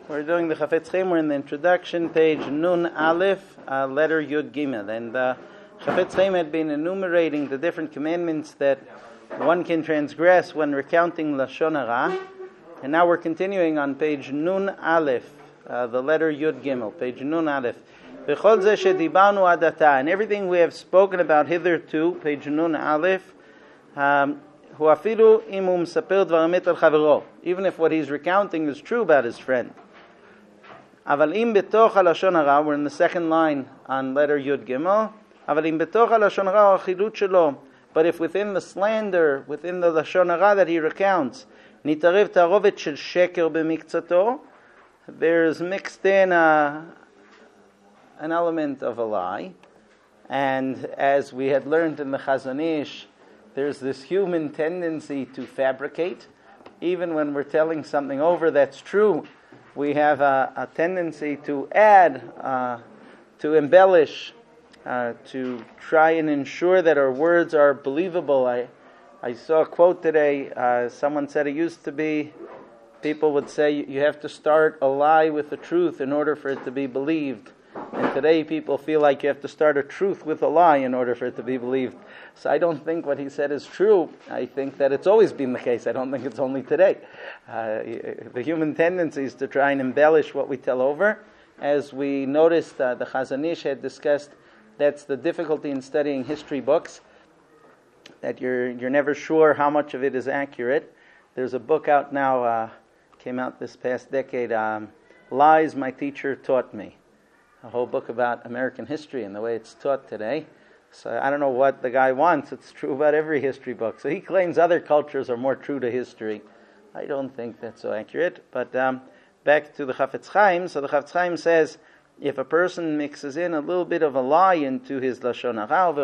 We're doing the Chafetz Chaim. We're in the introduction, page Nun Aleph, letter Yud Gimel. And Chafetz Chaim had been enumerating the different commandments that one can transgress when recounting Lashon Hara. And now we're continuing on page Nun Aleph, the letter Yud Gimel, page Nun Aleph. B'chol zeh shedibarnu ad atah, and everything we have spoken about hitherto, page Nun Aleph, hu afilu im hu mesaper dvar emet al chavero, even if what he's recounting is true about his friend. Aval im betoch halashon hara, we're in the second line on letter Yud Gimel. Aval im betoch halashon hara achilut shelo, but if within the slander, within the lashon hara that he recounts, nitarev tarovet shel sheker b'miktzato, there's mixed in an element of a lie, and as we had learned in the Chazon Ish, there's this human tendency to fabricate. Even when we're telling something over that's true, we have a tendency to add, to embellish, to try and ensure that our words are believable. I saw a quote today. Someone said it used to be, people would say you have to start a lie with the truth in order for it to be believed. And today people feel like you have to start a truth with a lie in order for it to be believed. So I don't think what he said is true. I think that it's always been the case. I don't think it's only today. The human tendency is to try and embellish what we tell over. As we noticed, the Chazon Ish had discussed, that's the difficulty in studying history books, that you're never sure how much of it is accurate. There's a book out now, came out this past decade, Lies My Teacher Taught Me. A whole book about American history and the way it's taught today. So I don't know what the guy wants. It's true about every history book. So he claims other cultures are more true to history. I don't think that's so accurate. But back to the Chafetz Chaim. So the Chafetz Chaim says, if a person mixes in a little bit of a lie into his Lashon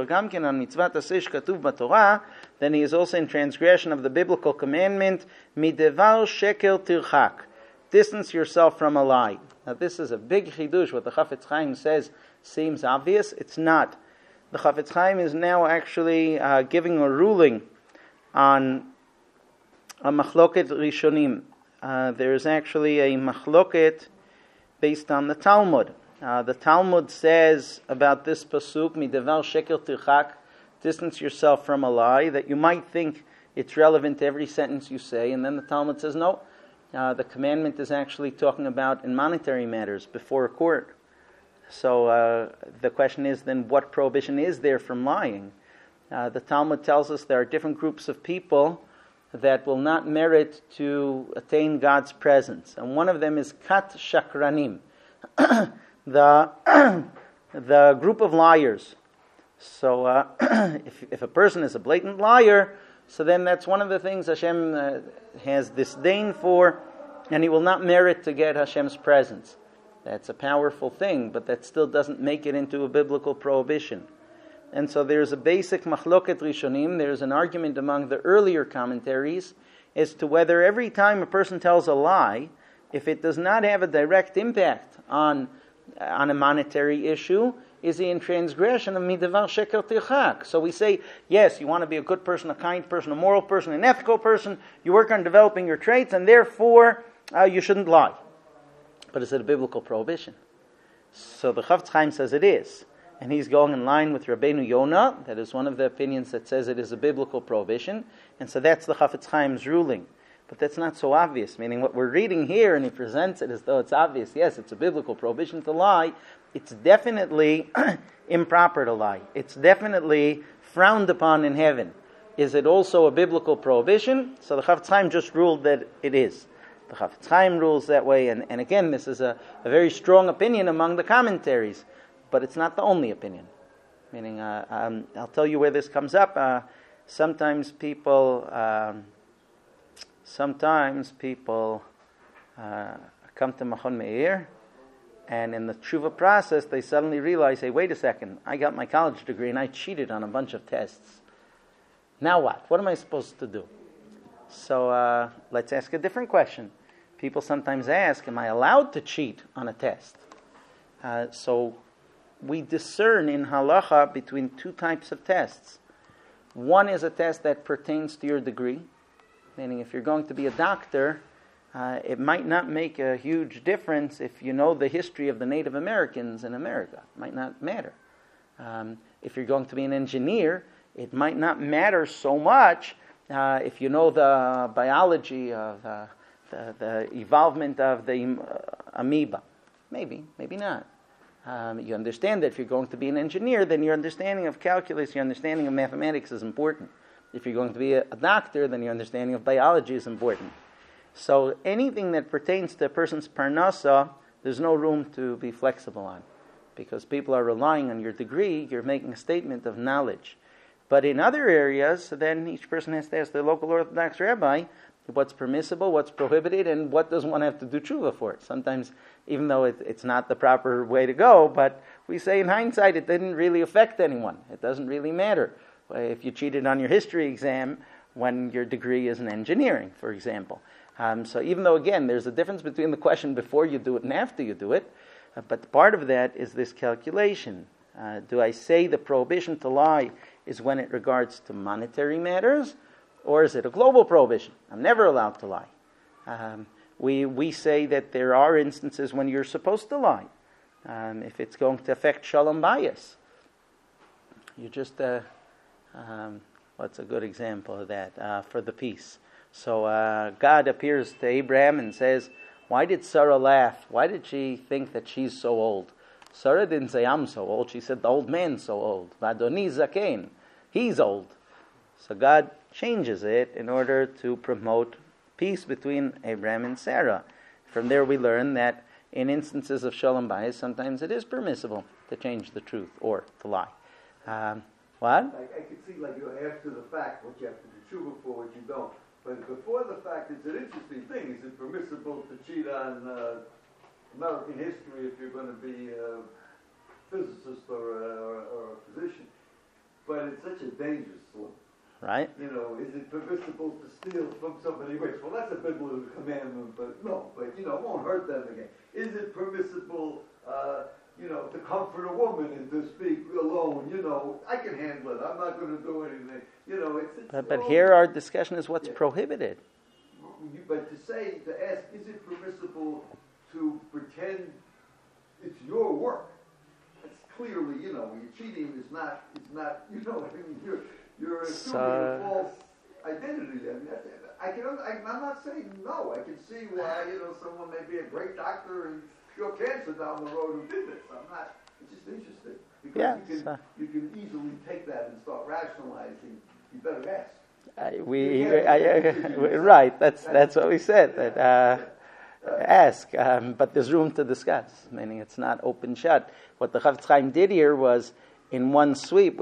Hara, then he is also in transgression of the biblical commandment, Midevar sheker tirchak. Distance yourself from a lie. Now this is a big chidush. What the Chafetz Chaim says seems obvious. It's not. The Chafetz Chaim is now actually giving a ruling on a machloket rishonim. There is actually a machloket based on the Talmud. The Talmud says about this pasuk, Midevar sheker tirchak, distance yourself from a lie, that you might think it's relevant to every sentence you say, and then the Talmud says no. The commandment is actually talking about in monetary matters before a court. So the question is then, what prohibition is there from lying? The Talmud tells us there are different groups of people that will not merit to attain God's presence. And one of them is kat shakranim, the group of liars. So if a person is a blatant liar, so then that's one of the things Hashem has disdain for, and he will not merit to get Hashem's presence. That's a powerful thing, but that still doesn't make it into a biblical prohibition. And so there's a basic machloket rishonim, there's an argument among the earlier commentaries as to whether every time a person tells a lie, if it does not have a direct impact on a monetary issue, is he in transgression of midavar sheker tirchak? So we say, yes, you want to be a good person, a kind person, a moral person, an ethical person, you work on developing your traits, and therefore you shouldn't lie. But is it a biblical prohibition? So the Chafetz Chaim says it is. And he's going in line with Rabbeinu Yonah. That is one of the opinions that says it is a biblical prohibition. And so that's the Chafetz Chaim's ruling. But that's not so obvious, meaning what we're reading here, and he presents it as though it's obvious. Yes, it's a biblical prohibition to lie. It's definitely improper to lie. It's definitely frowned upon in heaven. Is it also a biblical prohibition? So the Chafetz Chaim just ruled that it is. The Chafetz Chaim rules that way, and again, this is a very strong opinion among the commentaries, but it's not the only opinion. Meaning, I'll tell you where this comes up. Sometimes people come to Machon Meir, and in the tshuva process, they suddenly realize, hey, wait a second, I got my college degree and I cheated on a bunch of tests. Now what? What am I supposed to do? So let's ask a different question. People sometimes ask, am I allowed to cheat on a test? So we discern in halacha between two types of tests. One is a test that pertains to your degree, meaning if you're going to be a doctor, it might not make a huge difference if you know the history of the Native Americans in America. It might not matter. If you're going to be an engineer, it might not matter so much if you know the biology of the evolvement of the amoeba. Maybe not. You understand that if you're going to be an engineer, then your understanding of calculus, your understanding of mathematics is important. If you're going to be a doctor, then your understanding of biology is important. So anything that pertains to a person's parnasa, there's no room to be flexible on. Because people are relying on your degree, you're making a statement of knowledge. But in other areas, then each person has to ask the local Orthodox rabbi what's permissible, what's prohibited, and what does one have to do tshuva for. Sometimes, even though it's not the proper way to go, but we say in hindsight it didn't really affect anyone. It doesn't really matter if you cheated on your history exam when your degree is in engineering, for example. So even though, again, there's a difference between the question before you do it and after you do it, but part of that is this calculation. Do I say the prohibition to lie is when it regards to monetary matters, or is it a global prohibition? I'm never allowed to lie. We say that there are instances when you're supposed to lie. If it's going to affect shalom bayis. You just, what's a good example of that for the peace? So God appears to Abraham and says, why did Sarah laugh? Why did she think that she's so old? Sarah didn't say, I'm so old. She said, the old man's so old. Vadoni zaken. He's old. So God changes it in order to promote peace between Abraham and Sarah. From there we learn that in instances of shalom bayis, sometimes it is permissible to change the truth or to lie. What? I could see, after the fact, what you have to do tshuva for, what you don't. But before the fact, it's an interesting thing. Is it permissible to cheat on American history if you're going to be a physicist or a physician? But it's such a dangerous one. Right. Is it permissible to steal from somebody rich? Well, that's a biblical commandment, but no. But, it won't hurt them again. Is it permissible, to comfort a woman and to speak alone? I can handle it. I'm not going to do anything. But here our discussion is what's prohibited. But to ask, is it permissible to pretend it's your work? That's clearly, you're cheating is not, you're assuming a false identity then. I'm not saying no. I can see why, someone may be a great doctor and cure cancer down the road who did this. It's just interesting. Because you can easily take that and start rationalizing. You better ask. Right, that's what we said. That ask, but there's room to discuss. Meaning it's not open shut. What the Chafetz Chaim did here was, in one swoop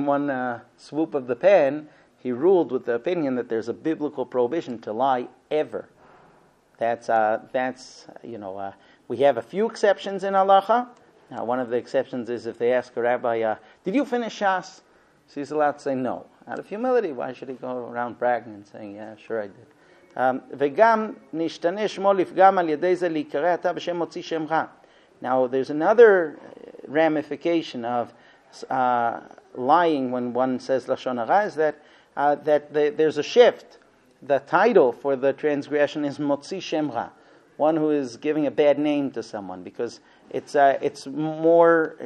of the pen, he ruled with the opinion that there's a biblical prohibition to lie ever. That's we have a few exceptions in halacha. Now, one of the exceptions is if they ask a rabbi, "Did you finish Shas?" So he's allowed to say no. Out of humility, why should he go around bragging and saying, yeah, sure I did. Now, there's another ramification of lying when one says Lashon Hara, is that there's a shift. The title for the transgression is Motzi Shem Ra, one who is giving a bad name to someone, because it's more,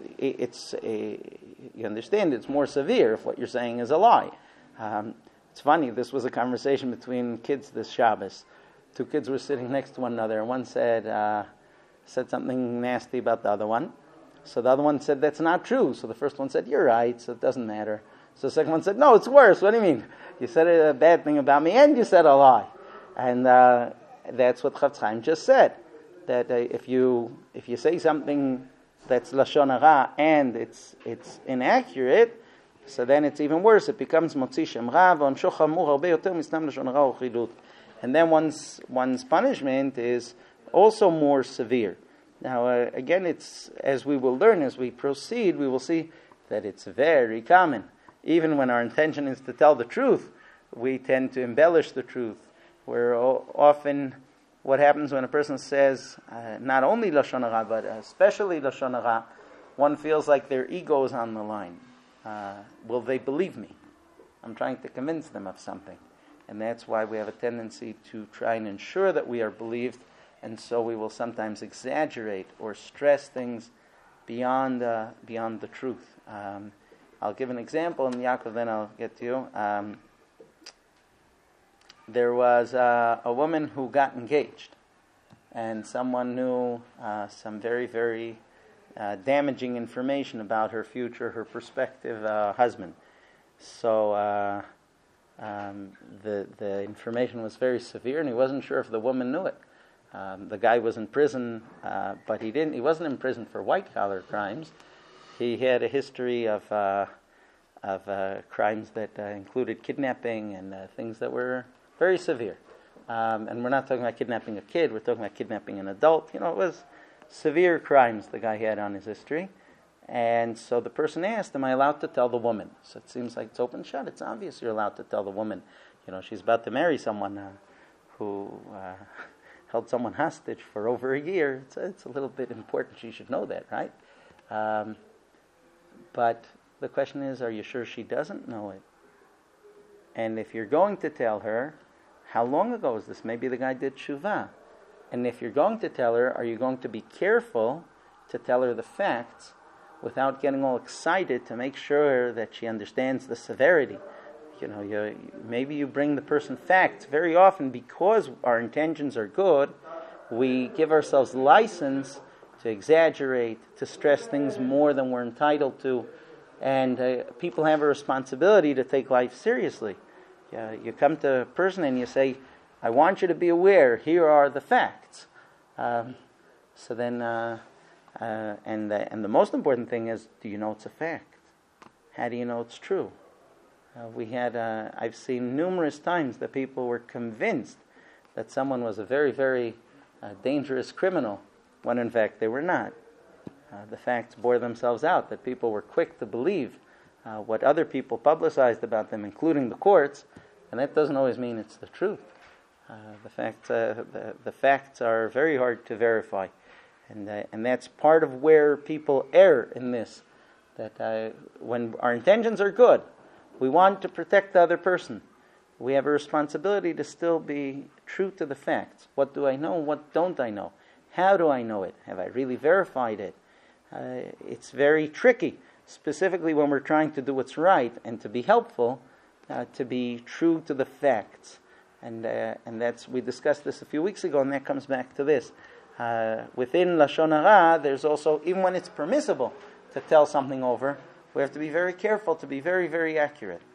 you understand, it's more severe if what you're saying is a lie. It's funny, this was a conversation between kids this Shabbos. Two kids were sitting next to one another, and one said something nasty about the other one. So the other one said, that's not true. So the first one said, you're right, so it doesn't matter. So the second one said, no, it's worse. What do you mean? You said a bad thing about me, and you said a lie. And that's what Chafetz Chaim just said. That if you say something that's Lashon Hara and it's inaccurate, so then it's even worse. It becomes Motzi Shem Ra, v'onsho chamur harbe yoter mistam Lashon Hara or chilut. And then one's punishment is also more severe. Now, again, it's, as we will learn as we proceed, we will see that it's very common. Even when our intention is to tell the truth, we tend to embellish the truth. Where often what happens when a person says not only Lashon Hara, but especially Lashon Hara, one feels like their ego is on the line. Will they believe me? I'm trying to convince them of something. And that's why we have a tendency to try and ensure that we are believed, and so we will sometimes exaggerate or stress things beyond the truth. I'll give an example, and Yaakov, then I'll get to you. There was a woman who got engaged, and someone knew some very, very damaging information about her future, her prospective husband. So the information was very severe, and he wasn't sure if the woman knew it. The guy was in prison, but he wasn't in prison for white-collar crimes. He had a history of crimes that included kidnapping and things that were very severe. And we're not talking about kidnapping a kid, we're talking about kidnapping an adult. It was severe crimes the guy had on his history. And so the person asked, am I allowed to tell the woman? So it seems like it's open shut. It's obvious you're allowed to tell the woman. She's about to marry someone who held someone hostage for over a year. It's a little bit important she should know that, right? But the question is, are you sure she doesn't know it? And if you're going to tell her, how long ago is this? Maybe the guy did tshuva. And if you're going to tell her, are you going to be careful to tell her the facts without getting all excited to make sure that she understands the severity? Maybe you bring the person facts. Very often, because our intentions are good, we give ourselves license to exaggerate, to stress things more than we're entitled to. And people have a responsibility to take life seriously. You come to a person and you say, I want you to be aware, here are the facts. And the most important thing is, do you know it's a fact? How do you know it's true? I've seen numerous times that people were convinced that someone was a very, very dangerous criminal, when in fact they were not. The facts bore themselves out, that people were quick to believe what other people publicized about them, including the courts, and that doesn't always mean it's the truth. The facts are very hard to verify, and that's part of where people err in this. That when our intentions are good, we want to protect the other person. We have a responsibility to still be true to the facts. What do I know? What don't I know? How do I know it? Have I really verified it? It's very tricky, specifically when we're trying to do what's right and to be helpful, to be true to the facts. And that's, we discussed this a few weeks ago, and that comes back to this. Within Lashon Hara, there's also, even when it's permissible to tell something over, we have to be very careful to be very, very accurate.